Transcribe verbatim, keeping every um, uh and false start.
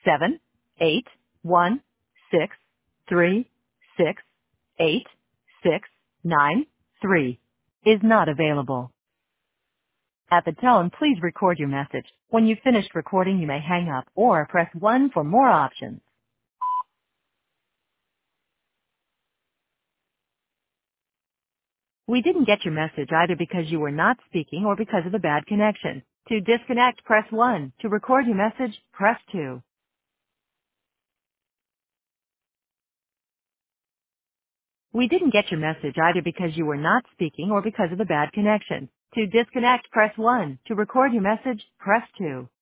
seven eight one six three six eight six nine three is not available. At the tone, please record your message. When you've finished recording, you may hang up or press one for more options. We didn't get your message either because you were not speaking or because of a bad connection. To disconnect, press one. To record your message, press two. We didn't get your message either because you were not speaking or because of a bad connection. To disconnect, press one. To record your message, press two.